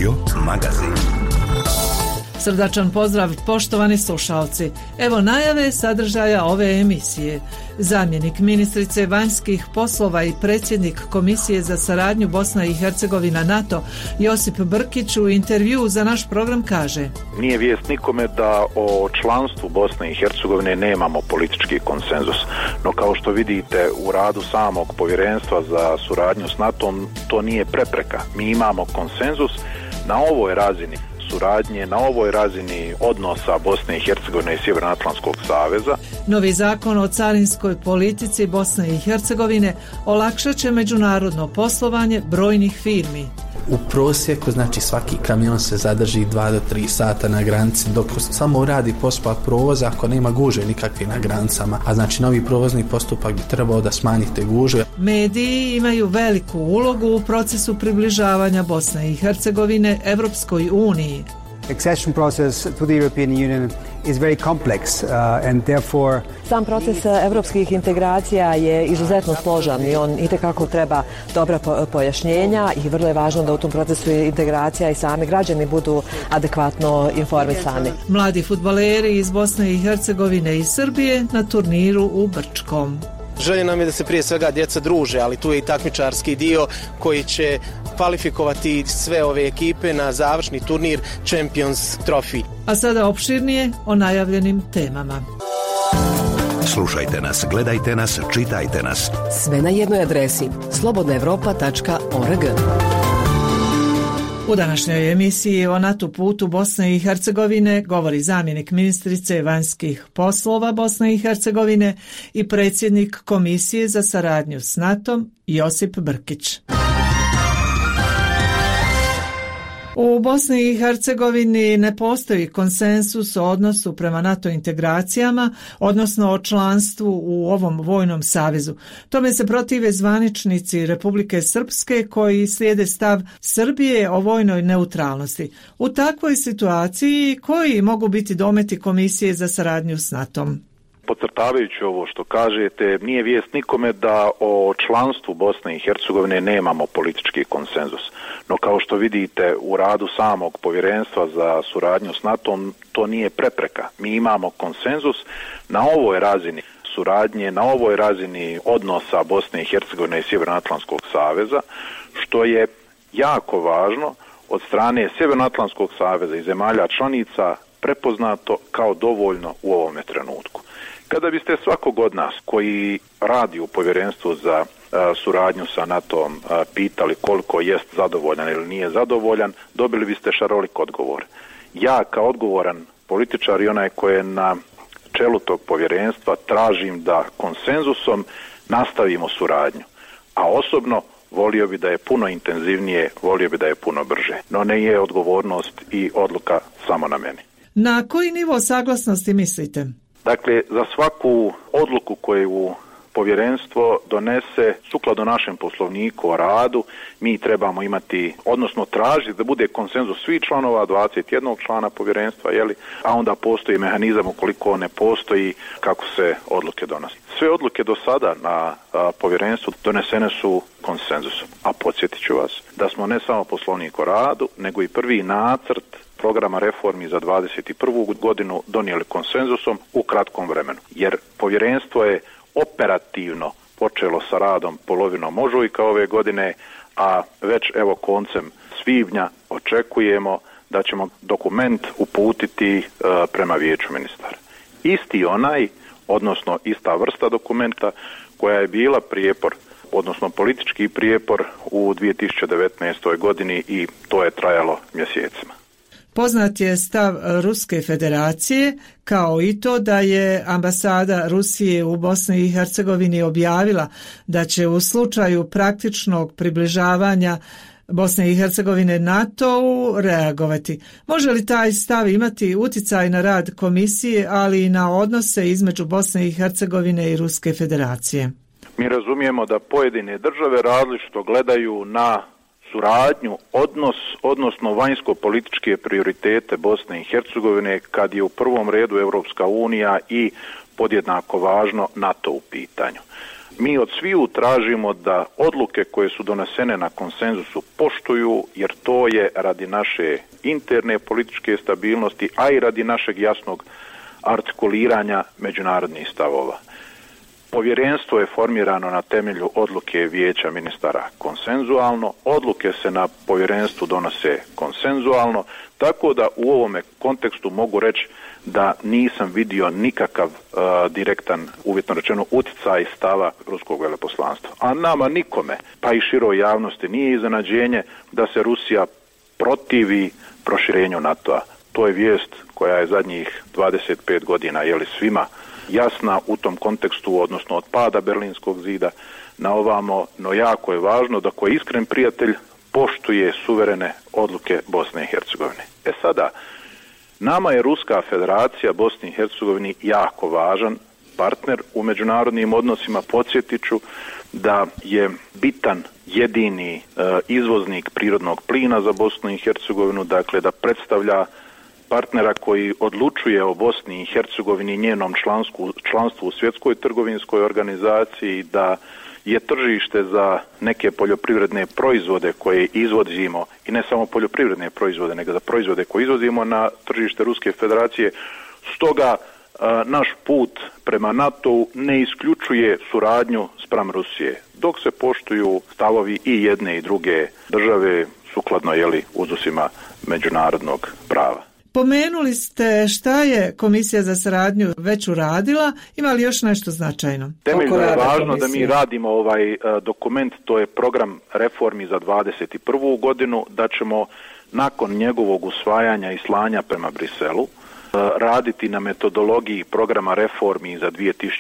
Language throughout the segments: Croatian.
Radio Magazin. Srdačan pozdrav poštovani slušalci. Evo najave sadržaja ove emisije. Zamjenik ministrice vanjskih poslova i predsjednik Komisije za saradnju Bosna i Hercegovina NATO Josip Brkić u intervjuu za naš program kaže: Nije vijest nikome da o članstvu Bosne i Hercegovine nemamo politički konsenzus. No kao što vidite u radu samog povjerenstva za suradnju s NATO-om to nije prepreka. Mi imamo konsenzus na ovoj razini suradnje, na ovoj razini odnosa Bosne i Hercegovine i Sjevernoatlantskog saveza. Novi zakon o carinskoj politici Bosne i Hercegovine olakšat će međunarodno poslovanje brojnih firmi. U prosjeku, znači svaki kamion se zadrži 2 do 3 sata na granici dok samo radi postupak provoza ako nema gužve nikakve na granicama, a znači novi provozni postupak bi trebao da smanji te gužve. Mediji imaju veliku ulogu u procesu približavanja Bosne i Hercegovine Evropskoj uniji. Accession process to the European Union is very complex and therefore sam proces evropskih integracija je izuzetno složan i on itekako treba dobra pojašnjenja i vrlo je važno da u tom procesu integracija i sami građani budu adekvatno informisani. Mladi fudbaleri iz Bosne i Hercegovine i Srbije na turniru u Brčkom. Želja nam je da se prije svega djeca druže, ali tu je i takmičarski dio koji će kvalifikovati sve ove ekipe na završni turnir Champions Trophy. A sada opširnije o najavljenim temama. Slušajte nas, gledajte nas, čitajte nas. Sve na jednoj adresi slobodnaevropa.org. U današnjoj emisiji o NATO putu Bosne i Hercegovine govori zamjenik ministrice vanjskih poslova Bosne i Hercegovine i predsjednik Komisije za saradnju s NATO-om Josip Brkić. U Bosni i Hercegovini ne postoji konsensus o odnosu prema NATO integracijama, odnosno o članstvu u ovom vojnom savezu. Tome se protive zvaničnici Republike Srpske koji slijede stav Srbije o vojnoj neutralnosti. U takvoj situaciji koji mogu biti dometi Komisije za saradnju s NATO-om? Podcrtavajući ovo što kažete, nije vijest nikome da o članstvu Bosne i Hercegovine nemamo politički konsenzus. No kao što vidite u radu samog povjerenstva za suradnju s NATO-om to nije prepreka. Mi imamo konsenzus na ovoj razini suradnje, na ovoj razini odnosa Bosne i Hercegovine i Sjevernoatlantskog saveza, što je jako važno od strane Sjevernoatlantskog saveza i zemalja članica prepoznato kao dovoljno u ovome trenutku. Kada biste svakog od nas koji radi u povjerenstvu za suradnju sa NATO-om pitali koliko jest zadovoljan ili nije zadovoljan, dobili biste šarolik odgovor. Ja kao odgovoran političar i onaj koji je na čelu tog povjerenstva tražim da konsenzusom nastavimo suradnju, a osobno volio bi da je puno intenzivnije, volio bi da je puno brže, no ne je odgovornost i odluka samo na meni. Na koji nivo saglasnosti mislite? Dakle, za svaku odluku koju povjerenstvo donese sukladno našem poslovniku o radu, mi trebamo imati, odnosno tražiti da bude konsenzus svih članova, 21 člana povjerenstva, a onda postoji mehanizam ukoliko ne postoji kako se odluke donose. Sve odluke do sada na povjerenstvu donesene su konsenzusom, a podsjetit ću vas da smo ne samo poslovnik o radu, nego i prvi nacrt programa reformi za 2021. godinu donijeli konsenzusom u kratkom vremenu. Jer povjerenstvo je operativno počelo sa radom polovinom ožujka ove godine, a već evo koncem svibnja očekujemo da ćemo dokument uputiti prema vijeću ministara. Isti onaj, odnosno ista vrsta dokumenta koja je bila prijepor, odnosno politički prijepor u 2019. godini i to je trajalo mjesecima. Poznat je stav Ruske federacije, kao i to da je ambasada Rusije u Bosni i Hercegovini objavila da će u slučaju praktičnog približavanja Bosne i Hercegovine NATO-u reagovati. Može li taj stav imati utjecaj na rad komisije, ali i na odnose između Bosne i Hercegovine i Ruske federacije? Mi razumijemo da pojedine države različito gledaju na suradnju, odnosno vanjsko-političke prioritete Bosne i Hercegovine kad je u prvom redu Europska unija i podjednako važno NATO u pitanju. Mi od sviju tražimo da odluke koje su donesene na konsenzusu poštuju, jer to je radi naše interne političke stabilnosti, a i radi našeg jasnog artikuliranja međunarodnih stavova. Povjerenstvo je formirano na temelju odluke Vijeća ministara konsenzualno, odluke se na povjerenstvu donose konsenzualno, tako da u ovome kontekstu mogu reći da nisam vidio nikakav direktan, uvjetno rečeno, utjecaj stava ruskog veleposlanstva. A nama nikome, pa i široj javnosti, nije iznenađenje da se Rusija protivi proširenju NATO-a. To je vijest koja je zadnjih 25 godina svima jasna u tom kontekstu, odnosno od pada Berlinskog zida na ovamo, no jako je važno da ko je iskren prijatelj poštuje suverene odluke Bosne i Hercegovine. Sada, nama je Ruska federacija Bosni i Hercegovini jako važan partner u međunarodnim odnosima. Podsjetit ću da je bitan jedini izvoznik prirodnog plina za Bosnu i Hercegovinu, dakle da predstavlja partnera koji odlučuje o Bosni i Hercegovini i njenom članstvu u Svjetskoj trgovinskoj organizaciji, da je tržište za neke poljoprivredne proizvode koje izvozimo, i ne samo poljoprivredne proizvode, nego za proizvode koje izvozimo na tržište Ruske federacije. Stoga naš put prema NATO-u ne isključuje suradnju spram Rusije, dok se poštuju stavovi i jedne i druge države sukladno uzusima međunarodnog prava. Pomenuli ste šta je Komisija za saradnju već uradila, ima li još nešto značajno? Temeljno je važno da mi radimo ovaj dokument, to je program reformi za 2021. godinu, da ćemo nakon njegovog usvajanja i slanja prema Briselu raditi na metodologiji programa reformi za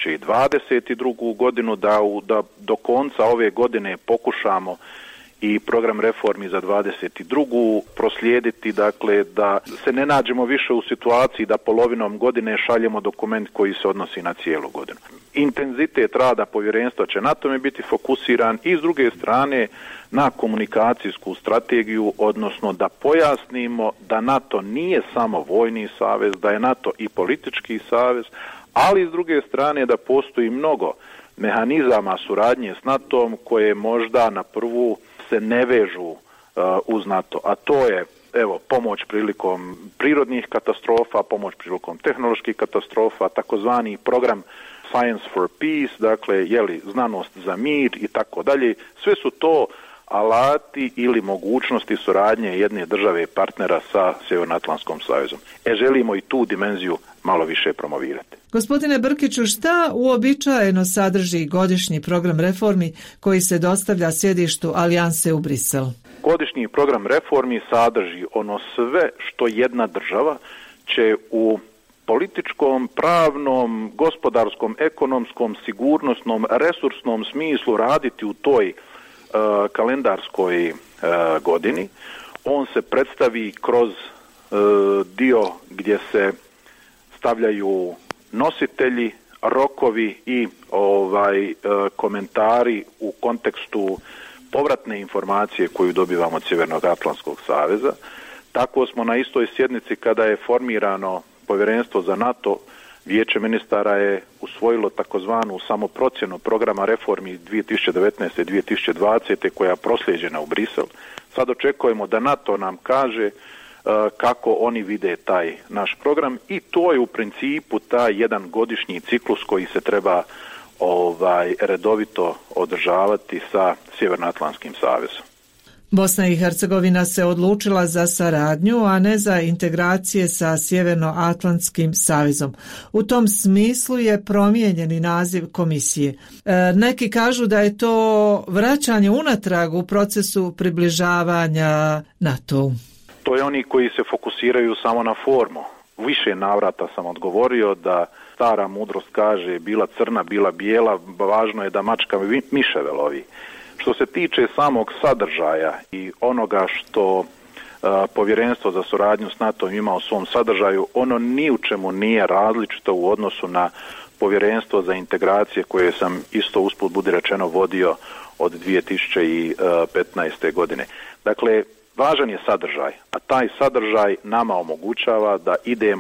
2022. godinu, da do konca ove godine pokušamo i program reformi za 22. proslijediti, dakle da se ne nađemo više u situaciji da polovinom godine šaljemo dokument koji se odnosi na cijelu godinu. Intenzitet rada povjerenstva će na tome biti fokusiran i s druge strane na komunikacijsku strategiju, odnosno da pojasnimo da NATO nije samo vojni savez, da je NATO i politički savez, ali s druge strane da postoji mnogo mehanizama suradnje s NATO-om koje možda na prvu se ne vežu uz NATO, a to je pomoć prilikom prirodnih katastrofa, pomoć prilikom tehnoloških katastrofa, takozvani program Science for Peace, dakle znanost za mir i tako dalje. Sve su to alati ili mogućnosti suradnje jedne države partnera sa Sjevernoatlantskom savezom. Želimo i tu dimenziju malo više promovirati. Gospodine Brkiću, šta uobičajeno sadrži godišnji program reformi koji se dostavlja sjedištu Alijanse u Brisel? Godišnji program reformi sadrži ono sve što jedna država će u političkom, pravnom, gospodarskom, ekonomskom, sigurnosnom, resursnom smislu raditi u toj kalendarskoj godini. On se predstavi kroz dio gdje se stavljaju nositelji, rokovi i komentari u kontekstu povratne informacije koju dobivamo od Sjevernoatlantskog saveza. Tako smo na istoj sjednici kada je formirano povjerenstvo za NATO, Vijeće ministara je usvojilo takozvanu samoprocjenu programa reformi 2019-2020 koja je proslijeđena u Brisel. Sad očekujemo da NATO nam kaže kako oni vide taj naš program i to je u principu taj jedan godišnji ciklus koji se treba redovito održavati sa Sjevernoatlantskim savezom. Bosna i Hercegovina se odlučila za saradnju, a ne za integracije sa Sjevernoatlantskim savezom. U tom smislu je promijenjeni naziv komisije. Neki kažu da je to vraćanje unatrag u procesu približavanja NATO-u. To je oni koji se fokusiraju samo na formu. Više navrata sam odgovorio da stara mudrost kaže bila crna, bila bijela, važno je da mačka miševe lovi. Što se tiče samog sadržaja i onoga što povjerenstvo za suradnju s NATO ima u svom sadržaju, ono ni u čemu nije različito u odnosu na povjerenstvo za integracije koje sam isto usput budi rečeno vodio od 2015. godine. Dakle, važan je sadržaj, a taj sadržaj nama omogućava da idemo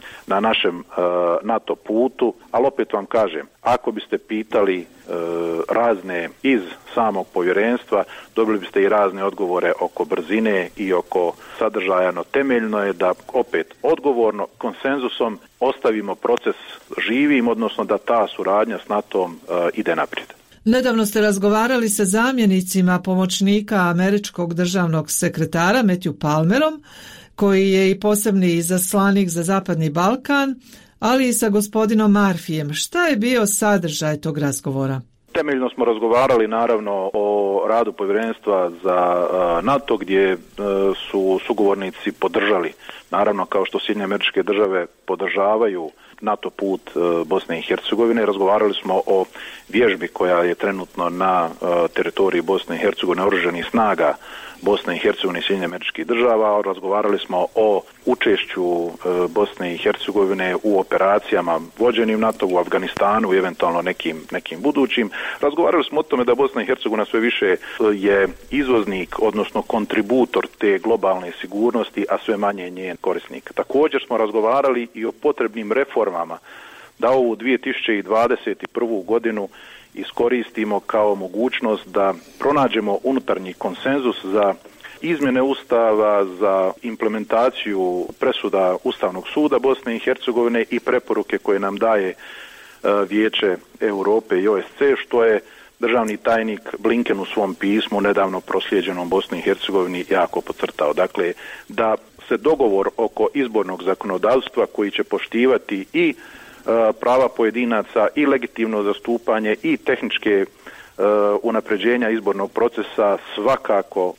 na našem NATO putu, ali opet vam kažem, ako biste pitali razne iz samog povjerenstva, dobili biste i razne odgovore oko brzine i oko sadržaja, no temeljno je da opet odgovorno konsenzusom ostavimo proces živim, odnosno da ta suradnja s NATO-om ide naprijed. Nedavno ste razgovarali sa zamjenicima pomoćnika američkog državnog sekretara Matthew Palmerom, koji je i posebni izaslanik za Zapadni Balkan, ali i sa gospodinom Murphyjem. Šta je bio sadržaj tog razgovora? Temeljno smo razgovarali naravno o radu povjerenstva za NATO, gdje su sugovornici podržali, naravno kao što Sjedinjene Američke Države podržavaju NATO put Bosne i Hercegovine. Razgovarali smo o vježbi koja je trenutno na teritoriji Bosne i Hercegovine, oružanih snaga Bosne i Hercegovine i Sjedinjenih Američkih Država. Razgovarali smo o učešću Bosne i Hercegovine u operacijama vođenim NATO u Afganistanu i eventualno nekim budućim. Razgovarali smo o tome da Bosna i Hercegovina sve više je izvoznik, odnosno kontributor te globalne sigurnosti, a sve manje njen korisnik. Također smo razgovarali i o potrebnim reformama da ovu 2021. godinu iskoristimo kao mogućnost da pronađemo unutarnji konsenzus za izmjene Ustava, za implementaciju presuda Ustavnog suda Bosne i Hercegovine i preporuke koje nam daje Vijeće Europe i OSC, što je državni tajnik Blinken u svom pismu nedavno proslijeđenom Bosni i Hercegovini jako podcrtao. Dakle, da se dogovor oko izbornog zakonodavstva koji će poštivati i prava pojedinaca i legitimno zastupanje i tehničke unapređenja izbornog procesa svakako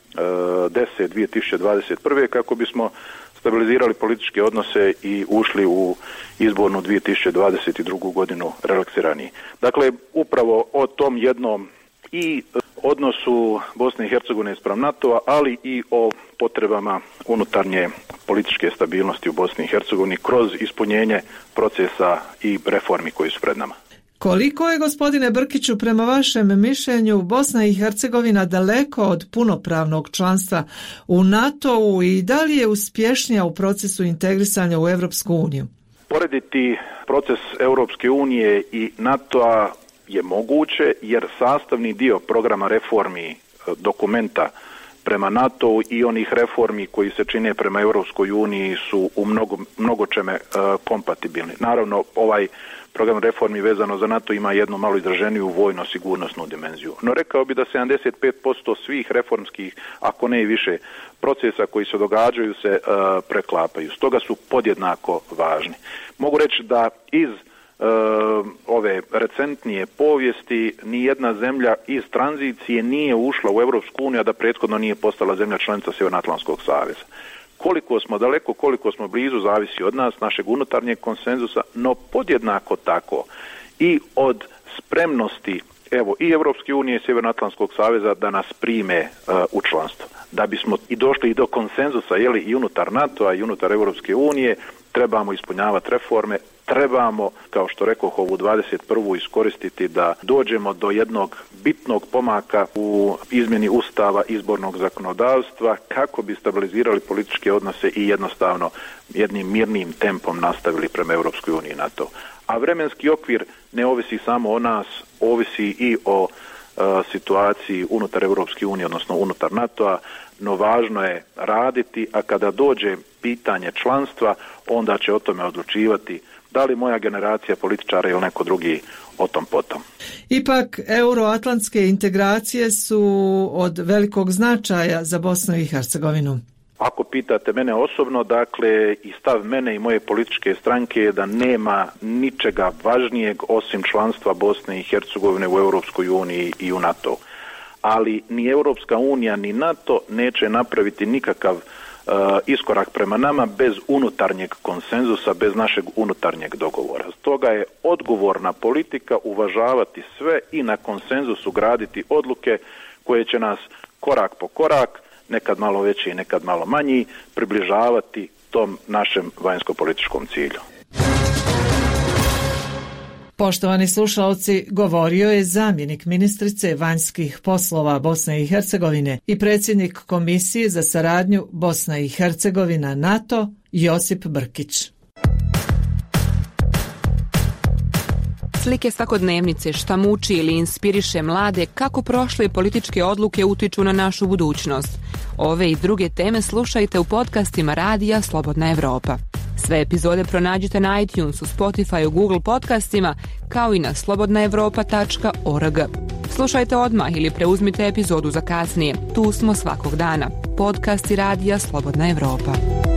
2021. kako bismo stabilizirali političke odnose i ušli u izbornu 2022. godinu relaksiraniji. Dakle, upravo o tom jednom i odnosu Bosne i Hercegovine spram NATO-a, ali i o potrebama unutarnje političke stabilnosti u Bosni i Hercegovini kroz ispunjenje procesa i reformi koji su pred nama. Koliko je, gospodine Brkiću, prema vašem mišljenju Bosna i Hercegovina daleko od punopravnog članstva u NATO-u i da li je uspješnija u procesu integrisanja u Europsku uniju? Porediti proces Europske unije i NATO-a je moguće jer sastavni dio programa reformi dokumenta prema NATO-u i onih reformi koji se čine prema Europskoj uniji su u mnogo čeme kompatibilni. Naravno, ovaj program reformi vezano za NATO ima jednu malo izraženiju vojno-sigurnosnu dimenziju. No rekao bi da 75% svih reformskih, ako ne i više, procesa koji se događaju se preklapaju. Stoga su podjednako važni. Mogu reći da iz ove recentnije povijesti nijedna zemlja iz tranzicije nije ušla u Europsku uniju, a da prethodno nije postala zemlja članica Sjevernoatlantskog saveza. Koliko smo daleko, koliko smo blizu, zavisi od nas, našeg unutarnjeg konsenzusa, no podjednako tako i od spremnosti i Europske unije i Sjevernoatlantskog saveza da nas prime u članstvo. Da bismo i došli i do konsenzusa i unutar NATO-a i unutar Europske unije, trebamo ispunjavati reforme, trebamo, kao što rekoh, ovu 21. iskoristiti da dođemo do jednog bitnog pomaka u izmjeni Ustava, izbornog zakonodavstva, kako bi stabilizirali političke odnose i jednostavno jednim mirnim tempom nastavili prema Europskoj uniji i NATO. A vremenski okvir ne ovisi samo o nas, ovisi i o situaciji unutar Europske unije, odnosno unutar NATO-a, no važno je raditi, a kada dođe pitanje članstva, onda će o tome odlučivati da li moja generacija političara ili neko drugi o tom potom. Ipak, euroatlantske integracije su od velikog značaja za Bosnu i Hercegovinu. Ako pitate mene osobno, dakle, i stav mene i moje političke stranke je da nema ničega važnijeg osim članstva Bosne i Hercegovine u Europskoj uniji i u NATO. Ali ni Europska unija ni NATO neće napraviti nikakav iskorak prema nama bez unutarnjeg konsenzusa, bez našeg unutarnjeg dogovora. Stoga je odgovorna politika uvažavati sve i na konsenzusu graditi odluke koje će nas korak po korak, nekad malo veći, nekad malo manji, približavati tom našem vanjsko-političkom cilju. Poštovani slušalci, govorio je zamjenik ministrice vanjskih poslova Bosne i Hercegovine i predsjednik Komisije za saradnju Bosna i Hercegovina NATO Josip Brkić. Slike svakodnevnice, šta muči ili inspiriše mlade, kako prošle političke odluke utiču na našu budućnost. Ove i druge teme slušajte u podcastima Radija Slobodna Evropa. Sve epizode pronađite na iTunesu, Spotifyu, Google podcastima, kao i na slobodnaevropa.org. Slušajte odmah ili preuzmite epizodu za kasnije. Tu smo svakog dana. Podcasti Radija Slobodna Evropa.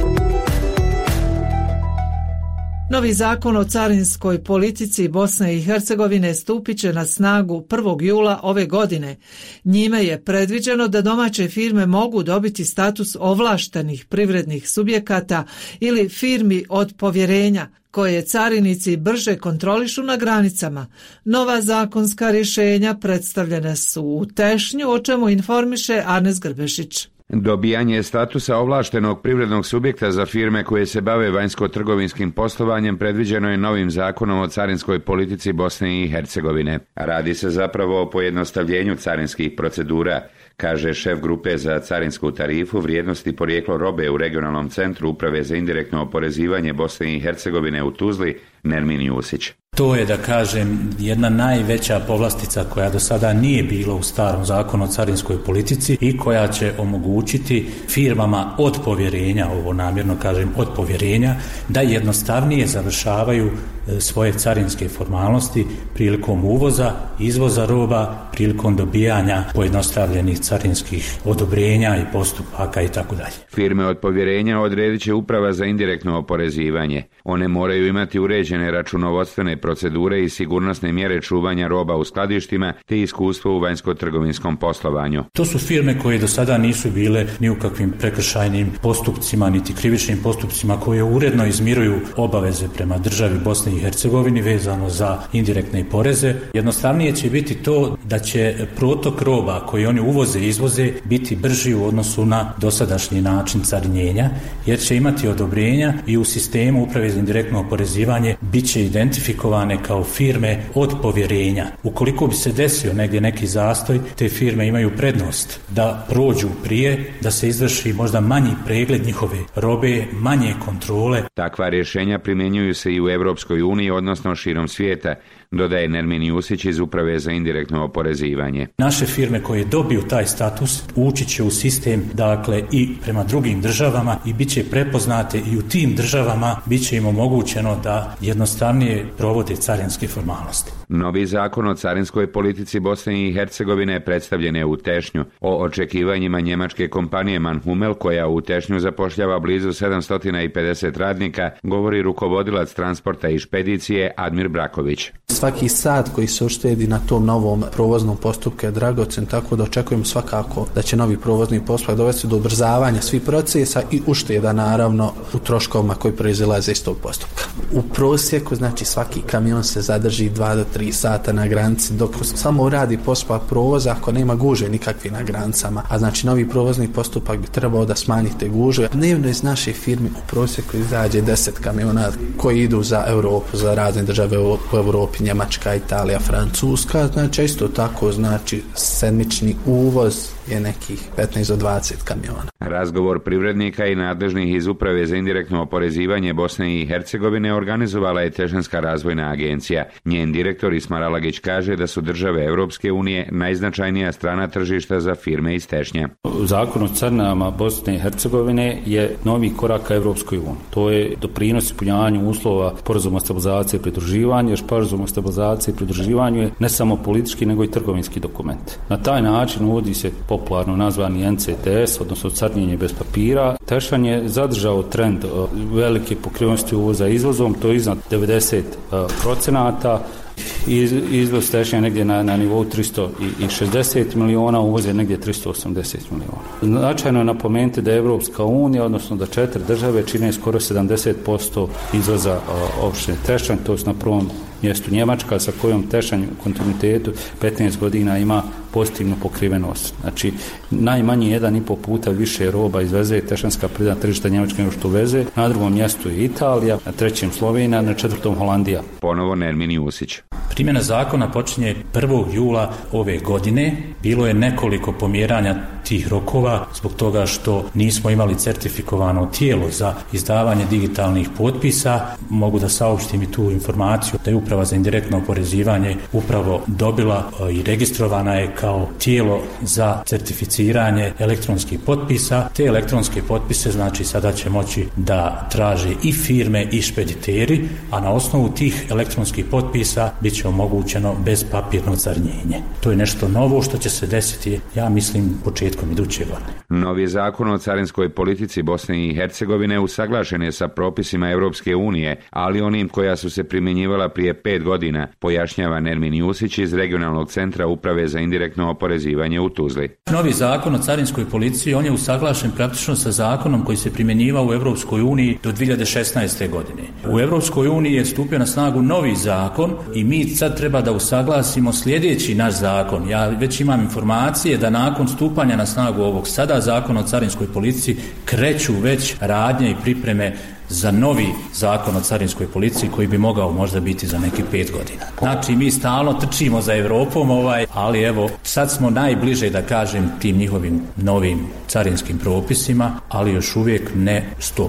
Novi zakon o carinskoj politici Bosne i Hercegovine stupit će na snagu 1. jula ove godine. Njime je predviđeno da domaće firme mogu dobiti status ovlaštenih privrednih subjekata ili firmi od povjerenja, koje carinici brže kontrolišu na granicama. Nova zakonska rješenja predstavljene su u Tešnju, o čemu informiše Arnes Grbešić. Dobijanje statusa ovlaštenog privrednog subjekta za firme koje se bave vanjsko-trgovinskim poslovanjem predviđeno je novim zakonom o carinskoj politici Bosne i Hercegovine. Radi se zapravo o pojednostavljenju carinskih procedura, kaže šef grupe za carinsku tarifu, vrijednost i porijeklo robe u regionalnom centru Uprave za indirektno oporezivanje Bosne i Hercegovine u Tuzli, Nermin Jusić. To je, da kažem, jedna najveća povlastica koja do sada nije bila u starom zakonu o carinskoj politici i koja će omogućiti firmama od povjerenja, ovo namjerno kažem od povjerenja, da jednostavnije završavaju svoje carinske formalnosti prilikom uvoza, izvoza roba, prilikom dobijanja pojednostavljenih carinskih odobrenja i postupaka itd. Firme od povjerenja odredit će Uprava za indirektno oporezivanje. One moraju imati uređene računovodstvene procedure i sigurnosne mjere čuvanja roba u skladištima te iskustvo u vanjsko-trgovinskom poslovanju. To su firme koje do sada nisu bile ni u kakvim prekršajnim postupcima niti krivičnim postupcima, koje uredno izmiruju obaveze prema državi Bosne i Hercegovini vezano za indirektne poreze. Jednostavnije će biti to da će protok roba koji oni uvoze i izvoze biti brži u odnosu na dosadašnji način carinjenja, jer će imati odobrenja i u sistemu Uprave za indirektno oporezivanje bit će identifikovane kao firme od povjerenja. Ukoliko bi se desio negdje neki zastoj, te firme imaju prednost da prođu prije, da se izvrši možda manji pregled njihove robe, manje kontrole. Takva rješenja primjenjuju se i u Europskoj uniji, odnosno širom svijeta, dodaje Nermin Jusić iz Uprave za indirektno oporezivanje. Naše firme koje dobiju taj status ući će u sistem, dakle, i prema drugim državama i bit će prepoznate i u tim državama bit će im omogućeno da jednostavnije provode carinske formalnosti. Novi zakon o carinskoj politici Bosne i Hercegovine predstavljen je u Tešnju. O očekivanjima njemačke kompanije Manhumel, koja u Tešnju zapošljava blizu 750 radnika, govori rukovodilac transporta i špedicije Admir Braković. Svaki sat koji se uštedi na tom novom provoznom postupku je dragocen, tako da očekujem svakako da će novi provozni postupak dovesti do ubrzavanja svih procesa i ušteda naravno u troškovima koji proizilaze iz tog postupka. U prosjeku, znači, svaki kamion se zadrži 2 do 3 sata na granici, dok samo radi postupak provoza ako nema gužve nikakvi na granicama, a znači novi provozni postupak bi trebao da smanji te gužve. Dnevno iz naše firme u prosjeku izađe 10 kamiona koji idu za Europu, za razne države u Europi, Njemačka, Italija, Francuska, znači isto tako, znači sedmični uvoz je nekih 15 do 20 kamiona. Razgovor privrednika i nadležnih iz Uprave za indirektno oporezivanje Bosne i Hercegovine organizovala je Tešanska razvojna agencija. Njen direktor Ismar Alagić kaže da su države Europske unije najznačajnija strana tržišta za firme iz Tešnja. Zakon o carinama Bosne i Hercegovine je novi korak ka Europskoj uniji. To je doprinos ispunjavanju uslova Sporazuma o stabilizaciji i pridruživanju, jer Sporazum o stabilizaciji i pridruživanju je ne samo politički nego i trgovinski dokument. Na taj način uvodi se popularno nazvani NCTS, odnosno carinjenje bez papira. Tešan je zadržao trend velike pokrivenosti uvoza izvozom, to je iznad 90%. Izvoz Tešnja je negdje na nivou 360 miliona, uvoz je negdje 380 miliona. Značajno je napomenuti da je Evropska unija, odnosno da 4 države čine skoro 70% izvoza opštine Tešnja, to je na prvom mjestu Njemačka, sa kojom Tešanj u kontinuitetu 15 godina ima pozitivnu pokrivenost. Znači, najmanje 1,5 puta više roba izveze Tešanska privredna tržišta Njemačka nego što uveze. Na drugom mjestu je Italija, na trećem Slovenija, na četvrtom Holandija. Ponovo Nermin Jusić. Primjena zakona počinje 1. jula ove godine. Bilo je nekoliko pomjeranja tih rokova zbog toga što nismo imali certifikovano tijelo za izdavanje digitalnih potpisa. Mogu da saopštim i tu informaciju da je Uprava za indirektno oporezivanje upravo dobila i registrovana je kao tijelo za certificiranje elektronskih potpisa. Te elektronske potpise znači sada će moći da traže i firme i špediteri, a na osnovu tih elektronskih potpisa bit će omogućeno bezpapirno carinjenje. To je nešto novo što će se desiti, ja mislim, početkom iduće godine. Novi zakon o carinskoj politici Bosne i Hercegovine usaglašen je sa propisima Europske unije, ali onim koja su se primjenjivala prije 5 godina, pojašnjava Nermin Jusić iz Regionalnog centra Uprave za indirektno oporezivanje u Tuzli. Novi zakon o carinskoj policiji, on je usaglašen praktično sa zakonom koji se primjenjivao u Europskoj uniji do 2016. godine. U Europskoj uniji je stupio na snagu novi zakon i mi sad treba da usaglasimo sljedeći naš zakon. Ja već imam informacije da nakon stupanja na snagu ovog sada zakona o carinskoj policiji kreću već radnje i pripreme za novi zakon o carinskoj policiji koji bi mogao možda biti za nekih 5 godina. Znači mi stalno trčimo za Europom, ali evo sad smo najbliže da kažem tim njihovim novim carinskim propisima, ali još uvijek ne 100%.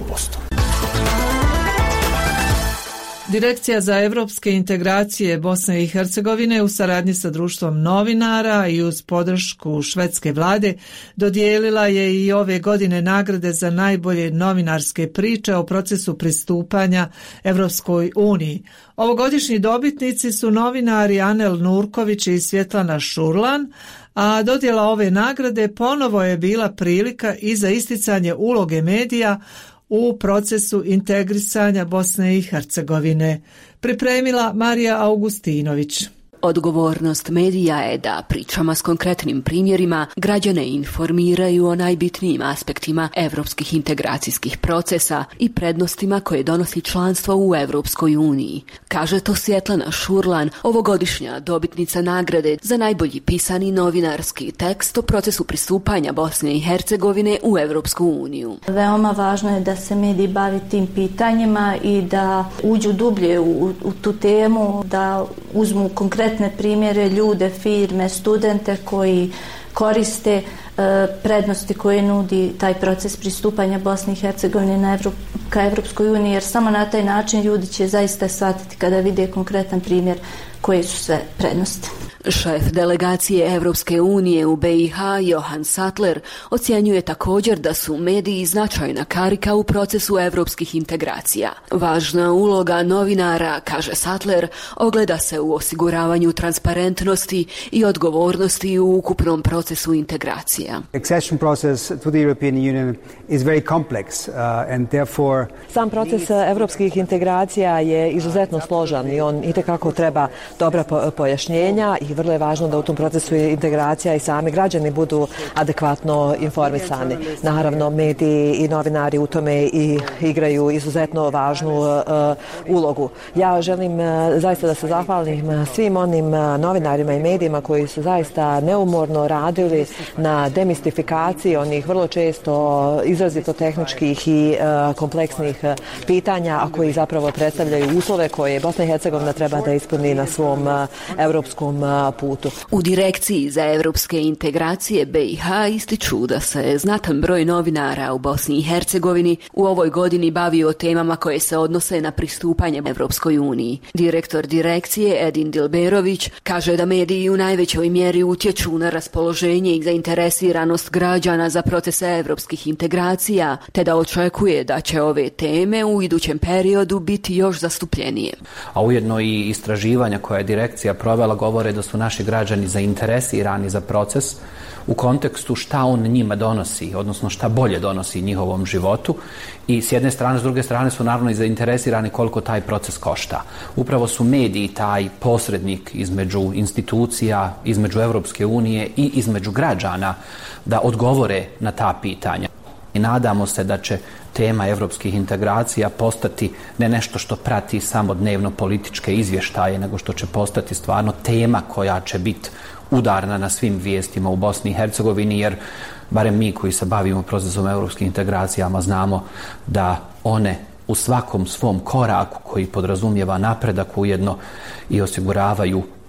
Direkcija za evropske integracije Bosne i Hercegovine u saradnji sa Društvom novinara i uz podršku švedske vlade dodijelila je i ove godine nagrade za najbolje novinarske priče o procesu pristupanja Evropskoj uniji. Ovogodišnji dobitnici su novinari Anel Nurković i Svjetlana Šurlan, a dodjela ove nagrade ponovo je bila prilika i za isticanje uloge medija u procesu integrisanja Bosne i Hercegovine. Pripremila Marija Augustinović. Odgovornost medija je da pričama s konkretnim primjerima građane informiraju o najbitnijim aspektima evropskih integracijskih procesa i prednostima koje donosi članstvo u Evropskoj uniji. Kaže to Svjetlana Šurlan, ovogodišnja dobitnica nagrade za najbolji pisani novinarski tekst o procesu pristupanja Bosne i Hercegovine u Evropsku uniju. Veoma važno je da se mediji bavi tim pitanjima i da uđu dublje u tu temu, da uzmu konkretne primjere, ljude, firme, studente koji koriste prednosti koje nudi taj proces pristupanja Bosne i Hercegovine ka Evropskoj uniji, jer samo na taj način ljudi će zaista shvatiti kada vide konkretan primjer koje su sve prednosti. Šef delegacije Evropske unije u BiH Johan Sattler ocjenjuje također da su mediji značajna karika u procesu evropskih integracija. Važna uloga novinara, kaže Sattler, ogleda se u osiguravanju transparentnosti i odgovornosti u ukupnom procesu integracija. Accession process to the European Union is very complex and therefore sam proces evropskih integracija je izuzetno složan i on itekako treba dobra pojašnjenja i vrlo je važno da u tom procesu integracija i sami građani budu adekvatno informisani. Naravno, mediji i novinari u tome i igraju izuzetno važnu ulogu. Ja želim zaista da se zahvalim svim onim novinarima i medijima koji su zaista neumorno radili na demistifikaciji onih vrlo često izrazito tehničkih i kompleksnih pitanja, a koji zapravo predstavljaju uslove koje Bosna i Hercegovina treba da ispuni na svom evropskom putu. U Direkciji za evropske integracije BiH ističu da se znatan broj novinara u Bosni i Hercegovini u ovoj godini bavio temama koje se odnose na pristupanje Evropskoj uniji. Direktor direkcije Edin Dilberović kaže da mediji u najvećoj mjeri utječu na raspoloženje i zainteresiranost građana za procese evropskih integracija, te da očekuje da će ove teme u idućem periodu biti još zastupljenije. A ujedno i istraživanja koja je direkcija provela govore da su naši građani zainteresirani za proces u kontekstu šta on njima donosi, odnosno šta bolje donosi njihovom životu i s jedne strane, s druge strane su naravno i zainteresirani koliko taj proces košta. Upravo su mediji taj posrednik između institucija, između Evropske unije i između građana da odgovore na ta pitanja. I nadamo se da će tema evropskih integracija postati ne nešto što prati samo dnevno političke izvještaje, nego što će postati stvarno tema koja će biti udarna na svim vijestima u Bosni i Hercegovini, jer barem mi koji se bavimo procesom evropskih integracijama znamo da one u svakom svom koraku koji podrazumijeva napredak ujedno i osiguravaju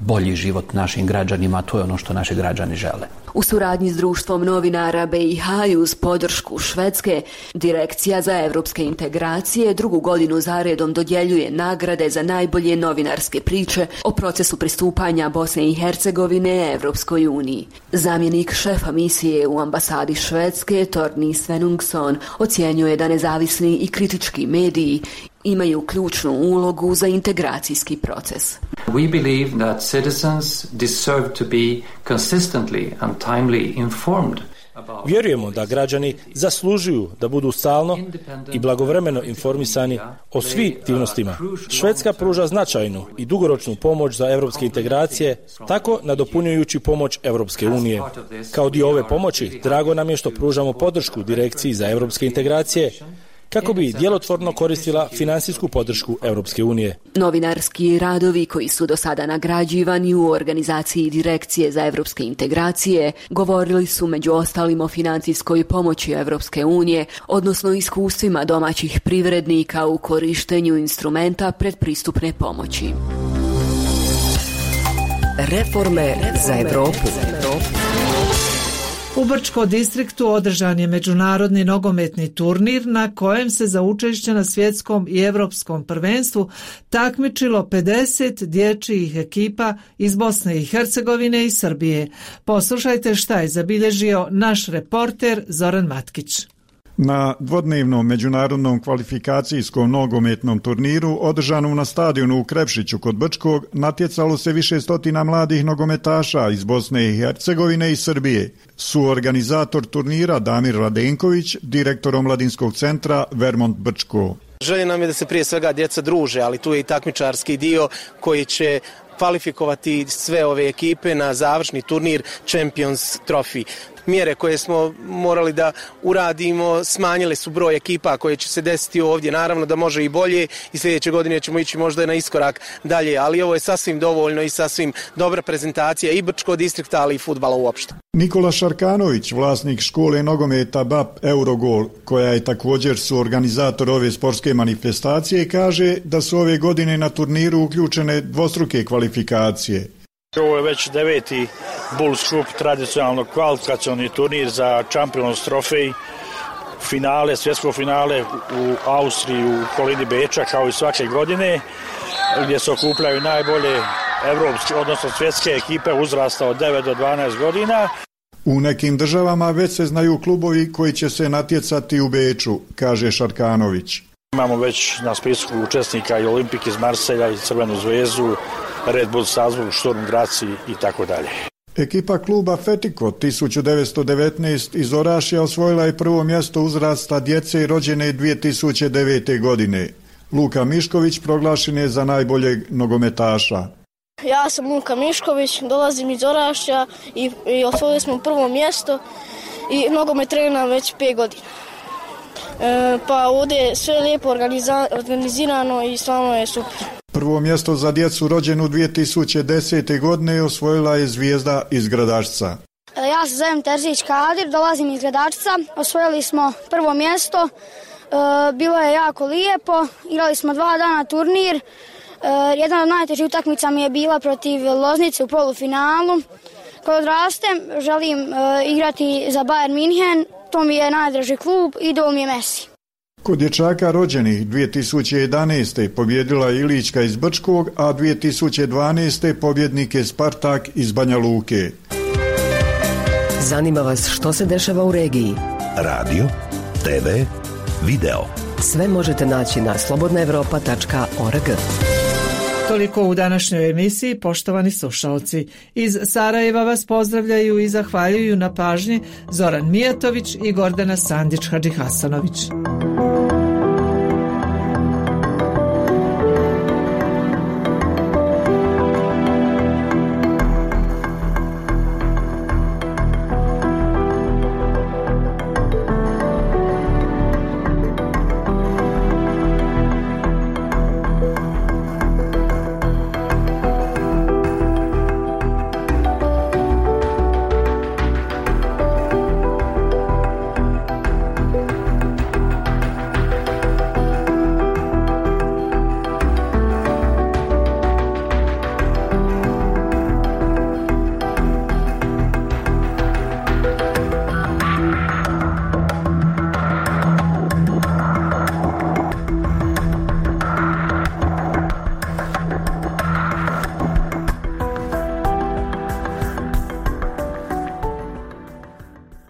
bolji život našim građanima, a to je ono što naši građani žele. U suradnji s društvom novinara BiH i uz podršku Švedske, Direkcija za evropske integracije drugu godinu zaredom dodjeljuje nagrade za najbolje novinarske priče o procesu pristupanja Bosne i Hercegovine Evropskoj uniji. Zamjenik šefa misije u ambasadi Švedske, Torni Svenungsson, ocjenjuje da nezavisni i kritički mediji imaju ključnu ulogu za integracijski proces. We believe that citizens deserve to be consistently and timely informed. Vjerujemo da građani zaslužuju da budu stalno i blagovremeno informisani o svim aktivnostima. Švedska pruža značajnu i dugoročnu pomoć za evropske integracije, tako nadopunjujući pomoć Evropske unije. Kao dio ove pomoći, drago nam je što pružamo podršku Direkciji za evropske integracije, kako bi djelotvorno koristila finansijsku podršku Europske unije. Novinarski radovi koji su do sada nagrađivani u organizaciji Direkcije za evropske integracije govorili su među ostalim o financijskoj pomoći Europske unije, odnosno iskustvima domaćih privrednika u korištenju instrumenta predpristupne pomoći. Reforme za Evropu. U Brčko distriktu održan je međunarodni nogometni turnir na kojem se za učešće na svjetskom i evropskom prvenstvu takmičilo 50 dječjih ekipa iz Bosne i Hercegovine i Srbije. Poslušajte šta je zabilježio naš reporter Zoran Matkić. Na dvodnevnom međunarodnom kvalifikacijskom nogometnom turniru održanom na stadionu u Krepšiću kod Brčkog natjecalo se više stotina mladih nogometaša iz Bosne i Hercegovine i Srbije. Suorganizator turnira Damir Radenković, direktor omladinskog centra Vermont Brčko. Želja nam je da se prije svega djeca druže, ali tu je i takmičarski dio koji će kvalifikovati sve ove ekipe na završni turnir Champions Trophy. Mjere koje smo morali da uradimo smanjile su broj ekipa koje će se desiti ovdje. Naravno da može i bolje i sljedeće godine ćemo ići možda na iskorak dalje, ali ovo je sasvim dovoljno i sasvim dobra prezentacija i Brčko distrikta, ali i fudbala uopšte. Nikola Šarkanović, vlasnik škole nogometa BAP Eurogol, koja je također suorganizator ove sportske manifestacije, kaže da su ove godine na turniru uključene dvostruke kvalifikacije. Ovo je već 9. Bulls Cup, tradicionalno kvalifikacioni turnir za Champions Trophy, finale, svjetsko finale u Austriji u okolini Beča kao i svake godine, gdje se okupljaju najbolje evropske, odnosno svjetske ekipe uzrasta od 9 do 12 godina. U nekim državama već se znaju klubovi koji će se natjecati u Beču, kaže Šarkanović. Imamo već na spisku učesnika i Olimpik iz Marselja i Crvenu zvezdu, Red Bull Salzburg, Sturm Graz i tako dalje. Ekipa kluba Fetiko 1919 iz Orašja osvojila je prvo mjesto uzrasta djece rođene 2009. godine. Luka Mišković proglašen je za najboljeg nogometaša. Ja sam Luka Mišković, dolazim iz Orašja i osvojili smo prvo mjesto i nogomet trenam već 5 godina. Pa ovdje je sve lijepo organizirano i stvarno je super. Prvo mjesto za djecu rođenu 2010. godine osvojila je Zvijezda iz Gradačca. Ja se zovem Terzić Kadir, dolazim iz Gradačca, osvojili smo prvo mjesto, bilo je jako lijepo, igrali smo 2 dana turnir, jedna od najtežih utakmica mi je bila protiv Loznice u polufinalu. Kad odrastem želim igrati za Bayern München, to mi je najdraži klub, idol mi je Messi. Kod dječaka rođenih 2011. pobjedila je Ilićka iz Brčkog, a 2012. pobjednik je Spartak iz Banja Luke. Zanima vas što se dešava u regiji? Radio, TV, video. Sve možete naći na slobodnaevropa.org. Toliko u današnjoj emisiji, poštovani slušalci. Iz Sarajeva vas pozdravljaju i zahvaljuju na pažnji Zoran Mijatović i Gordana Sandić-Hadžihasanović.